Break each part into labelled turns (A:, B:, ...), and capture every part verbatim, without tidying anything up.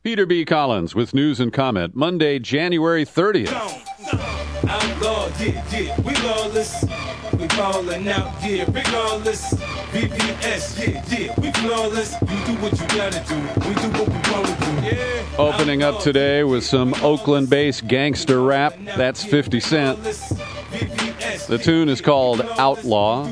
A: Peter B. Collins with news and comment, Monday, January thirtieth.
B: Outlaw, yeah, yeah, we lawless. We ballin' out, yeah, regardless. B P S, yeah, yeah, we flawless. You do what you gotta do, we do what we wanna do, yeah.
A: Opening up today with some Oakland-based gangster rap. That's fifty Cent. The tune is called Outlaw.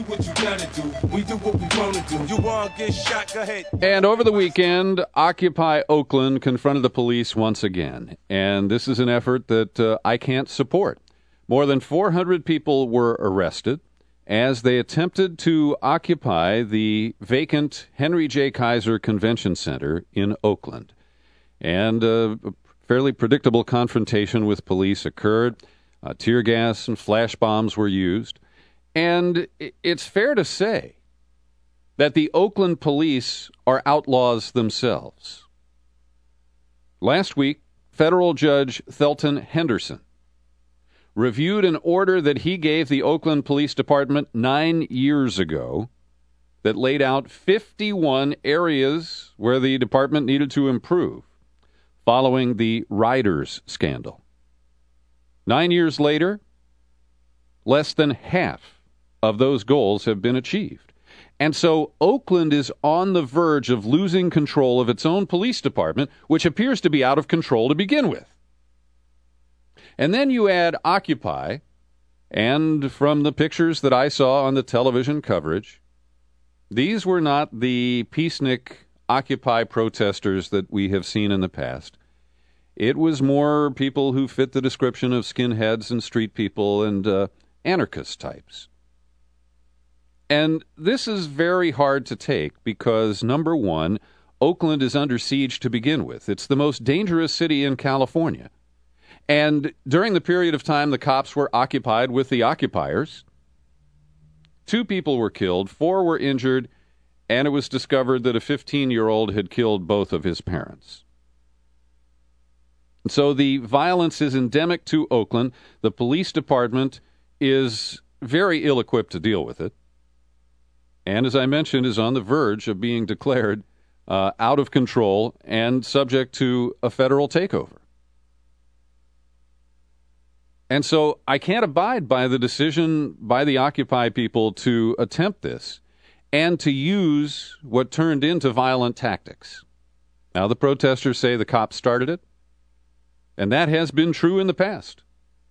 A: And over the weekend, Occupy Oakland confronted the police once again. And this is an effort that uh, I can't support. More than four hundred people were arrested as they attempted to occupy the vacant Henry J. Kaiser Convention Center in Oakland. And uh, a fairly predictable confrontation with police occurred. Uh, tear gas and flash bombs were used. And it's fair to say that the Oakland police are outlaws themselves. Last week, federal judge Thelton Henderson reviewed an order that he gave the Oakland Police Department nine years ago that laid out fifty-one areas where the department needed to improve following the Riders scandal. Nine years later, less than half of those goals have been achieved. And so Oakland is on the verge of losing control of its own police department, which appears to be out of control to begin with. And then you add Occupy, and from the pictures that I saw on the television coverage, these were not the peacenik Occupy protesters that we have seen in the past. It was more people who fit the description of skinheads and street people and uh, anarchist types. And this is very hard to take because, number one, Oakland is under siege to begin with. It's the most dangerous city in California. And during the period of time the cops were occupied with the occupiers, two people were killed, four were injured, and it was discovered that a fifteen-year-old had killed both of his parents. So the violence is endemic to Oakland. The police department is very ill-equipped to deal with it. And as I mentioned, is on the verge of being declared uh, out of control and subject to a federal takeover. And so I can't abide by the decision by the Occupy people to attempt this and to use what turned into violent tactics. Now, the protesters say the cops started it, and that has been true in the past.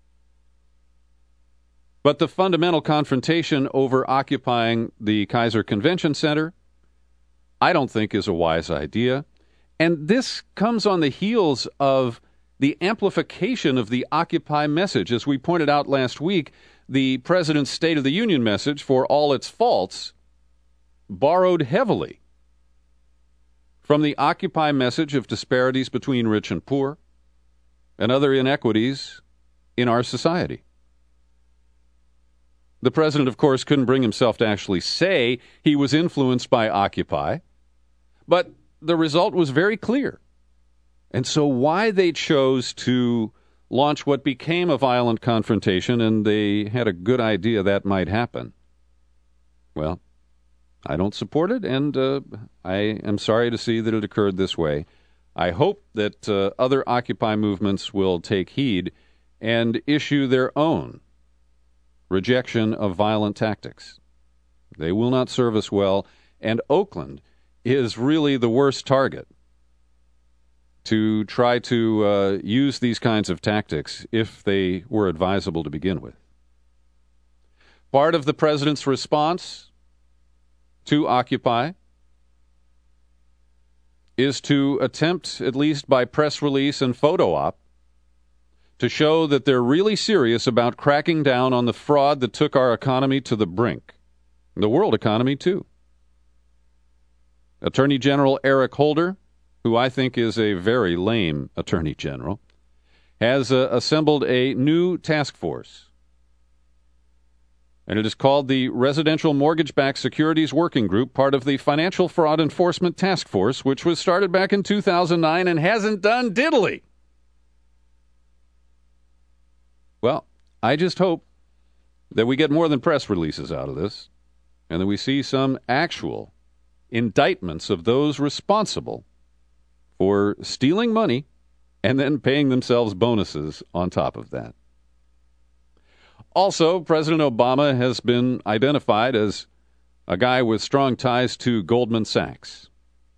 A: But the fundamental confrontation over occupying the Kaiser Convention Center, I don't think is a wise idea. And this comes on the heels of the amplification of the Occupy message. As we pointed out last week, the President's State of the Union message, for all its faults, borrowed heavily from the Occupy message of disparities between rich and poor and other inequities in our society. The president, of course, couldn't bring himself to actually say he was influenced by Occupy, but the result was very clear. And so why they chose to launch what became a violent confrontation, and they had a good idea that might happen, well, I don't support it, and uh, I am sorry to see that it occurred this way. I hope that uh, other Occupy movements will take heed and issue their own rejection of violent tactics. They will not serve us well, and Oakland is really the worst target to try to uh, use these kinds of tactics if they were advisable to begin with. Part of the president's response to Occupy is to attempt, at least by press release and photo op, to show that they're really serious about cracking down on the fraud that took our economy to the brink. The world economy, too. Attorney General Eric Holder, who I think is a very lame Attorney General, has uh, assembled a new task force. And it is called the Residential Mortgage-Backed Securities Working Group, part of the Financial Fraud Enforcement Task Force, which was started back in two thousand nine and hasn't done diddly. Well, I just hope that we get more than press releases out of this and that we see some actual indictments of those responsible for stealing money and then paying themselves bonuses on top of that. Also, President Obama has been identified as a guy with strong ties to Goldman Sachs.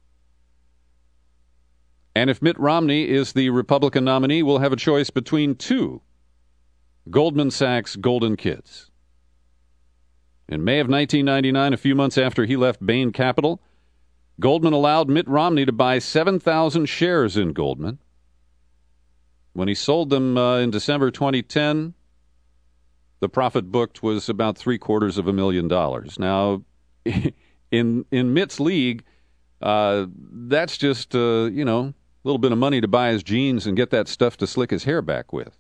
A: And if Mitt Romney is the Republican nominee, we'll have a choice between two Goldman Sachs golden kids. In May of nineteen ninety-nine, a few months after he left Bain Capital, Goldman allowed Mitt Romney to buy seven thousand shares in Goldman. When he sold them uh, in December twenty ten, the profit booked was about three quarters of a million dollars. Now, in in Mitt's league, uh, that's just, uh, you know, a little bit of money to buy his jeans and get that stuff to slick his hair back with.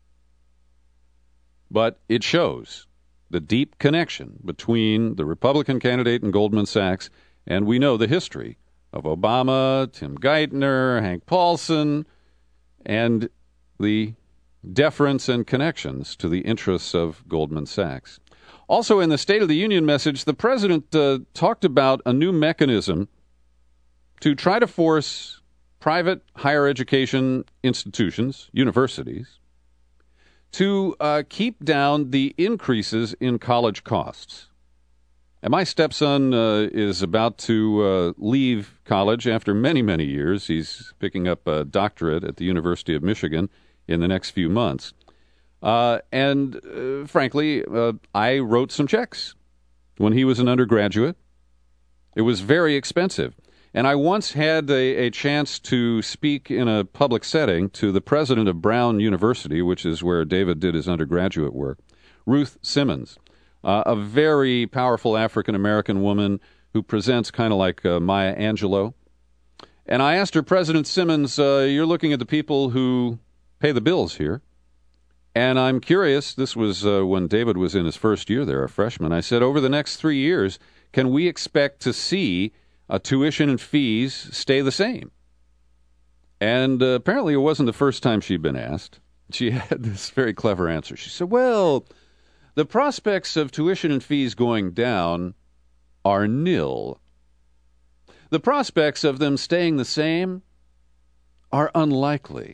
A: But it shows the deep connection between the Republican candidate and Goldman Sachs, and we know the history of Obama, Tim Geithner, Hank Paulson, and the deference and connections to the interests of Goldman Sachs. Also, in the State of the Union message, the president uh, talked about a new mechanism to try to force private higher education institutions, universities, to uh, keep down the increases in college costs. And my stepson uh, is about to uh, leave college after many, many years. He's picking up a doctorate at the University of Michigan in the next few months. Uh, and uh, frankly, uh, I wrote some checks when he was an undergraduate. It was very expensive. And I once had a, a chance to speak in a public setting to the president of Brown University, which is where David did his undergraduate work, Ruth Simmons, uh, a very powerful African-American woman who presents kind of like uh, Maya Angelou. And I asked her, President Simmons, uh, you're looking at the people who pay the bills here. And I'm curious, this was uh, when David was in his first year there, a freshman. I said, over the next three years, can we expect to see Uh, tuition and fees stay the same? And uh, apparently it wasn't the first time she'd been asked. She had this very clever answer. She said, well, the prospects of tuition and fees going down are nil. The prospects of them staying the same are unlikely.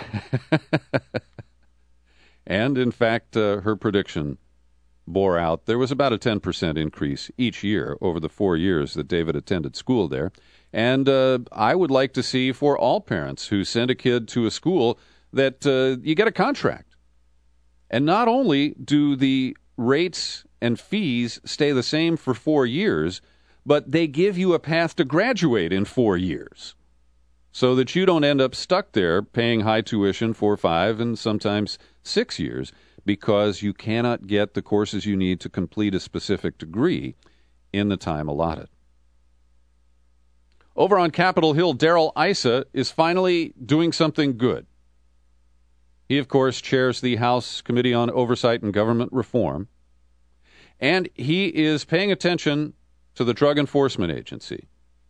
A: And, in fact, uh, her prediction bore out. There was about a ten percent increase each year over the four years that David attended school there. And uh, I would like to see for all parents who send a kid to a school that uh, you get a contract. And not only do the rates and fees stay the same for four years, but they give you a path to graduate in four years so that you don't end up stuck there paying high tuition for five and sometimes six years. Because you cannot get the courses you need to complete a specific degree in the time allotted. Over on Capitol Hill, Darrell Issa is finally doing something good. He, of course, chairs the House Committee on Oversight and Government Reform, and he is paying attention to the Drug Enforcement Agency.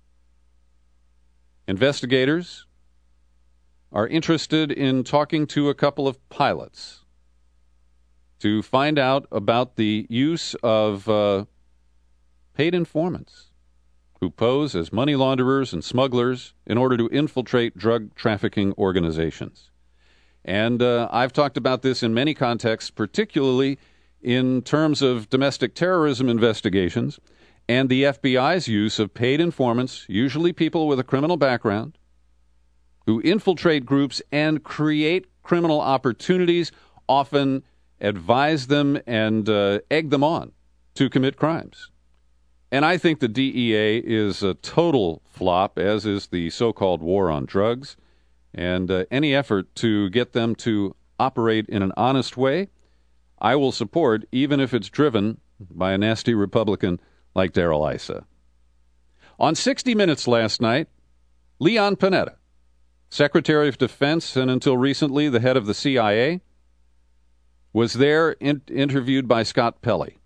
A: Investigators are interested in talking to a couple of pilots to find out about the use of uh, paid informants who pose as money launderers and smugglers in order to infiltrate drug trafficking organizations. And uh, I've talked about this in many contexts, particularly in terms of domestic terrorism investigations and the F B I's use of paid informants, usually people with a criminal background, who infiltrate groups and create criminal opportunities, often advise them and uh, egg them on to commit crimes. And I think the D E A is a total flop, as is the so-called war on drugs. And uh, any effort to get them to operate in an honest way, I will support, even if it's driven by a nasty Republican like Darrell Issa. On sixty minutes last night, Leon Panetta, Secretary of Defense and until recently the head of the C I A, was there in- interviewed by Scott Pelley.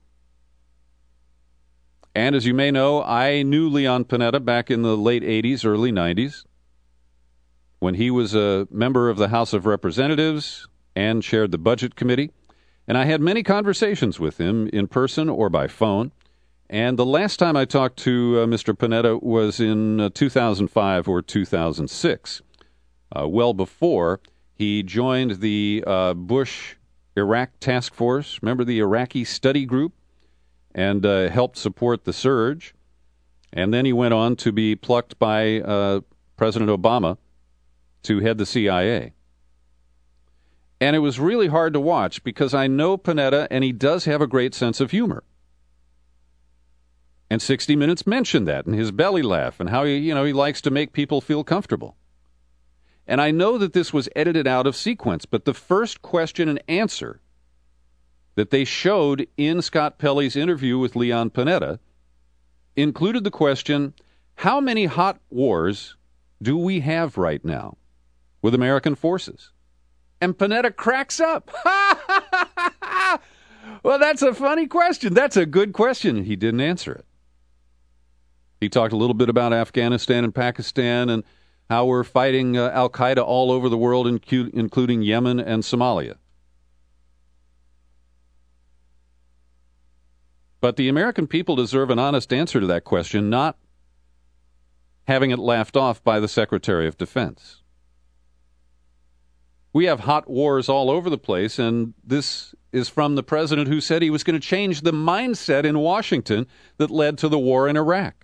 A: And as you may know, I knew Leon Panetta back in the late eighties, early nineties, when he was a member of the House of Representatives and chaired the Budget Committee. And I had many conversations with him in person or by phone. And the last time I talked to uh, Mister Panetta was in uh, two thousand five or two thousand six, uh, well before he joined the uh, Bush Iraq Task Force. Remember the Iraqi Study Group? And uh, helped support the surge. And then he went on to be plucked by uh, President Obama to head the C I A. And it was really hard to watch because I know Panetta, and he does have a great sense of humor. And sixty minutes mentioned that in his belly laugh and how he, you know, he likes to make people feel comfortable. And I know that this was edited out of sequence, but the first question and answer that they showed in Scott Pelley's interview with Leon Panetta included the question, how many hot wars do we have right now with American forces? And Panetta cracks up. Well, that's a funny question. That's a good question. He didn't answer it. He talked a little bit about Afghanistan and Pakistan and how we're fighting uh, al-Qaeda all over the world, incu- including Yemen and Somalia. But the American people deserve an honest answer to that question, not having it laughed off by the Secretary of Defense. We have hot wars all over the place, and this is from the president who said he was going to change the mindset in Washington that led to the war in Iraq.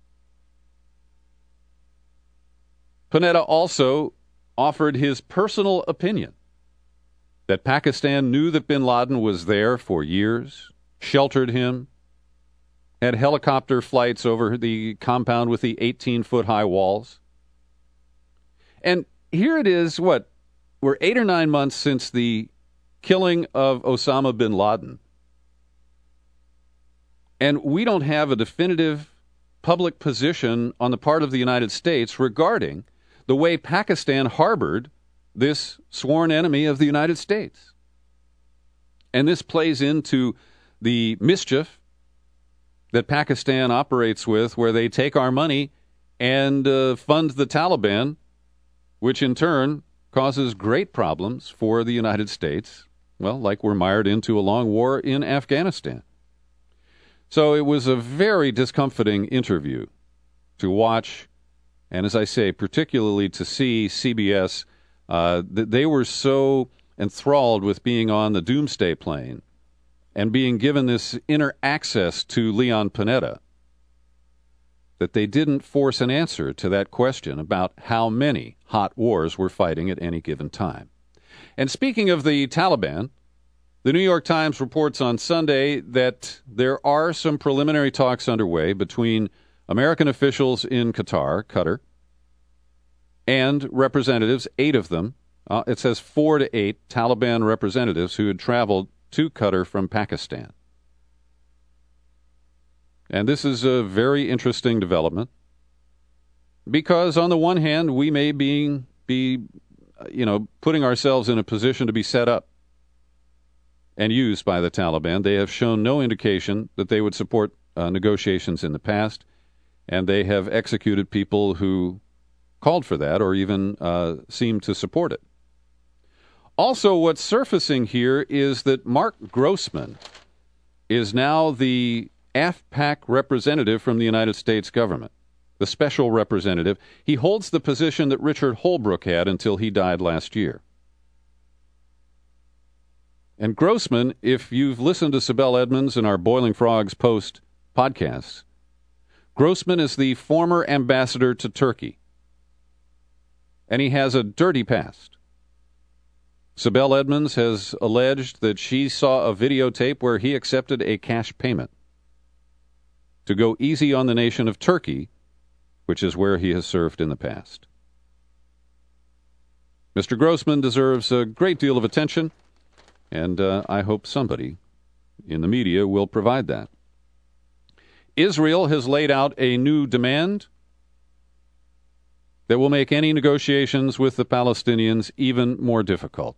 A: Panetta also offered his personal opinion that Pakistan knew that bin Laden was there for years, sheltered him, had helicopter flights over the compound with the eighteen-foot-high walls. And here it is, what, we're eight or nine months since the killing of Osama bin Laden. And we don't have a definitive public position on the part of the United States regarding the way Pakistan harbored this sworn enemy of the United States. And this plays into the mischief that Pakistan operates with, where they take our money and uh, fund the Taliban, which in turn causes great problems for the United States, well, like we're mired into a long war in Afghanistan. So it was a very discomforting interview to watch, and as I say, particularly to see C B S, uh, that they were so enthralled with being on the doomsday plane and being given this inner access to Leon Panetta that they didn't force an answer to that question about how many hot wars we're fighting at any given time. And speaking of the Taliban, the New York Times reports on Sunday that there are some preliminary talks underway between American officials in Qatar, Qatar, and representatives, eight of them, uh, it says four to eight Taliban representatives who had traveled to Qatar from Pakistan. And this is a very interesting development because, on the one hand, we may be, be, you know, putting ourselves in a position to be set up and used by the Taliban. They have shown no indication that they would support uh, negotiations in the past, and they have executed people who called for that or even uh, seemed to support it. Also, what's surfacing here is that Mark Grossman is now the AfPak representative from the United States government, the special representative. He holds the position that Richard Holbrooke had until he died last year. And Grossman, if you've listened to Sibel Edmonds in our Boiling Frogs Post podcasts, Grossman is the former ambassador to Turkey, and he has a dirty past. Sibel Edmonds has alleged that she saw a videotape where he accepted a cash payment to go easy on the nation of Turkey, which is where he has served in the past. Mister Grossman deserves a great deal of attention, and uh, I hope somebody in the media will provide that. Israel has laid out a new demand that will make any negotiations with the Palestinians even more difficult.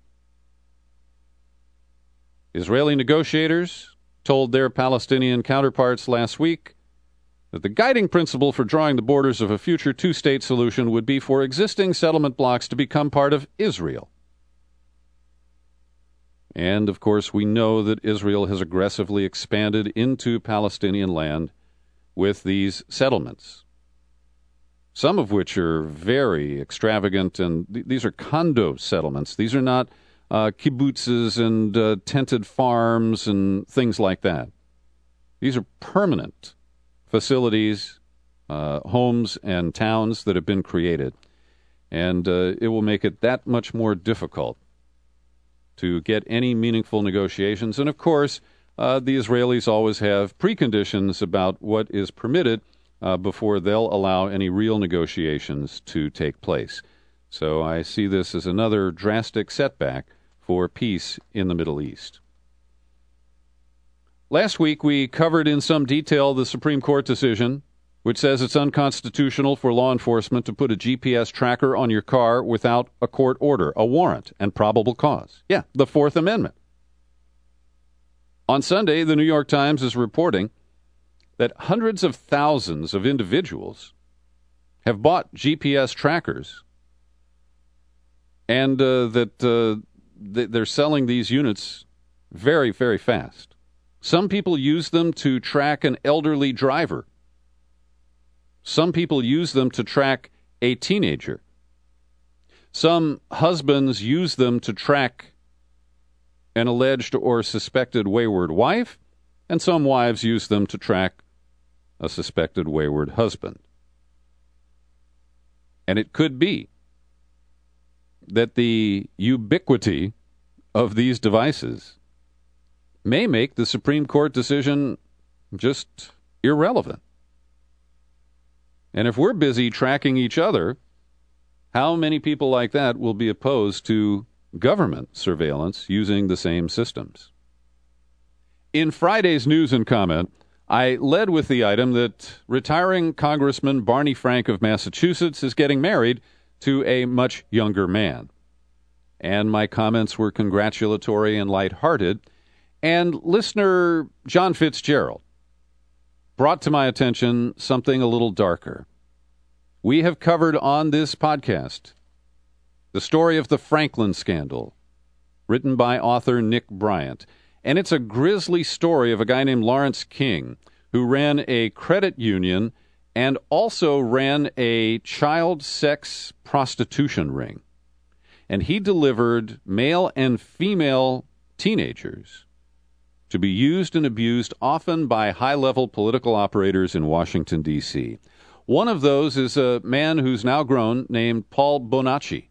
A: Israeli negotiators told their Palestinian counterparts last week that the guiding principle for drawing the borders of a future two-state solution would be for existing settlement blocks to become part of Israel. And, of course, we know that Israel has aggressively expanded into Palestinian land with these settlements, some of which are very extravagant, and th- these are condo settlements. These are not uh, kibbutzes and uh, tented farms and things like that. These are permanent facilities, uh, homes and towns that have been created, and uh, it will make it that much more difficult to get any meaningful negotiations. And, of course, uh, the Israelis always have preconditions about what is permitted uh, before they'll allow any real negotiations to take place. So I see this as another drastic setback for peace in the Middle East. Last week, we covered in some detail the Supreme Court decision, which says it's unconstitutional for law enforcement to put a G P S tracker on your car without a court order, a warrant, and probable cause. Yeah, the Fourth Amendment. On Sunday, the New York Times is reporting that hundreds of thousands of individuals have bought G P S trackers, and uh, that uh, they're selling these units very, very fast. Some people use them to track an elderly driver. Some people use them to track a teenager. Some husbands use them to track an alleged or suspected wayward wife, and some wives use them to track a suspected wayward husband. And it could be that the ubiquity of these devices may make the Supreme Court decision just irrelevant. And if we're busy tracking each other, how many people like that will be opposed to government surveillance using the same systems? In Friday's news and comment, I led with the item that retiring Congressman Barney Frank of Massachusetts is getting married to a much younger man. And my comments were congratulatory and lighthearted. And listener John Fitzgerald brought to my attention something a little darker. We have covered on this podcast the story of the Franklin scandal, written by author Nick Bryant. And it's a grisly story of a guy named Lawrence King, who ran a credit union and also ran a child sex prostitution ring. And he delivered male and female teenagers to be used and abused often by high-level political operators in Washington, D C One of those is a man who's now grown named Paul Bonacci.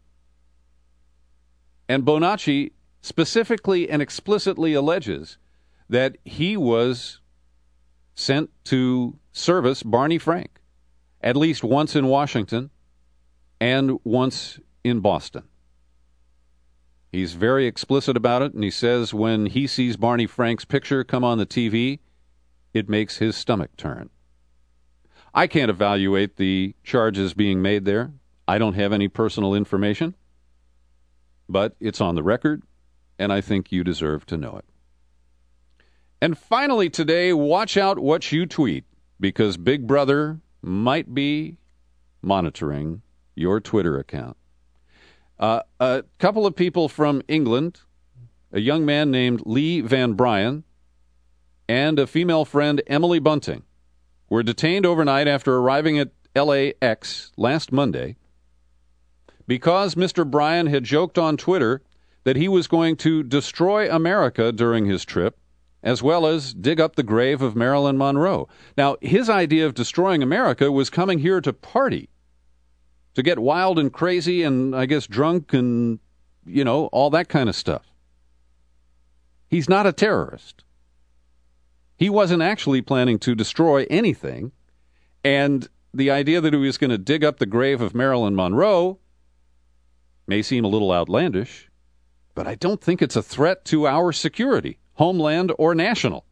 A: And Bonacci specifically and explicitly alleges that he was sent to service Barney Frank at least once in Washington and once in Boston. He's very explicit about it, and he says when he sees Barney Frank's picture come on the T V, it makes his stomach turn. I can't evaluate the charges being made there. I don't have any personal information, but it's on the record, and I think you deserve to know it. And finally today, watch out what you tweet, because Big Brother might be monitoring your Twitter account. Uh, a couple of people from England, a young man named Lee Van Bryan, and a female friend, Emily Bunting, were detained overnight after arriving at L A X last Monday because Mister Bryan had joked on Twitter that he was going to destroy America during his trip, as well as dig up the grave of Marilyn Monroe. Now, his idea of destroying America was coming here to party, to get wild and crazy and, I guess, drunk and, you know, all that kind of stuff. He's not a terrorist. He wasn't actually planning to destroy anything, and the idea that he was going to dig up the grave of Marilyn Monroe may seem a little outlandish, but I don't think it's a threat to our security, homeland or national.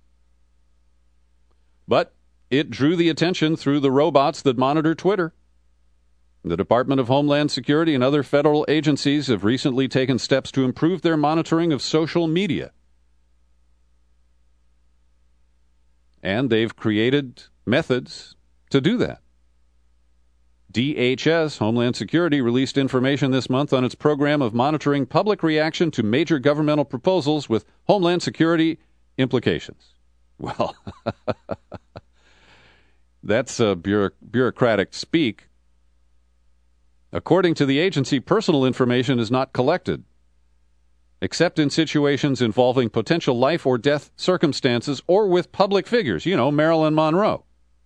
A: But it drew the attention through the robots that monitor Twitter. The Department of Homeland Security and other federal agencies have recently taken steps to improve their monitoring of social media. And they've created methods to do that. D H S, Homeland Security, released information this month on its program of monitoring public reaction to major governmental proposals with Homeland Security implications. Well, that's uh, bureauc- bureaucratic speak. According to the agency, personal information is not collected, except in situations involving potential life or death circumstances or with public figures, you know, Marilyn Monroe.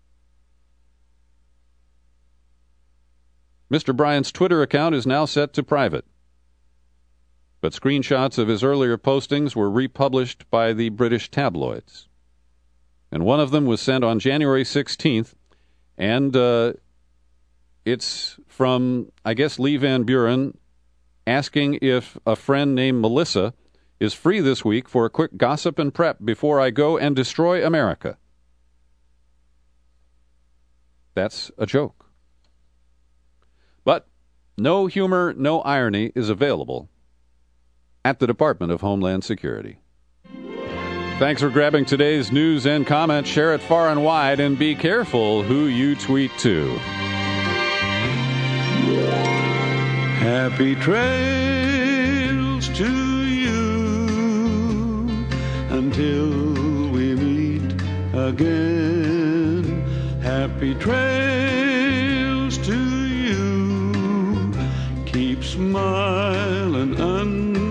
A: Mister Bryan's Twitter account is now set to private, but screenshots of his earlier postings were republished by the British tabloids. And one of them was sent on January sixteenth, and uh, it's from, I guess, Lee Van Buren, asking if a friend named Melissa is free this week for a quick gossip and prep before I go and destroy America. That's a joke. But no humor, no irony is available at the Department of Homeland Security. Thanks for grabbing today's news and comments. Share it far and wide, and be careful who you tweet to.
C: Happy trails to you until we meet again. Happy trails to you. Keep smiling. Un-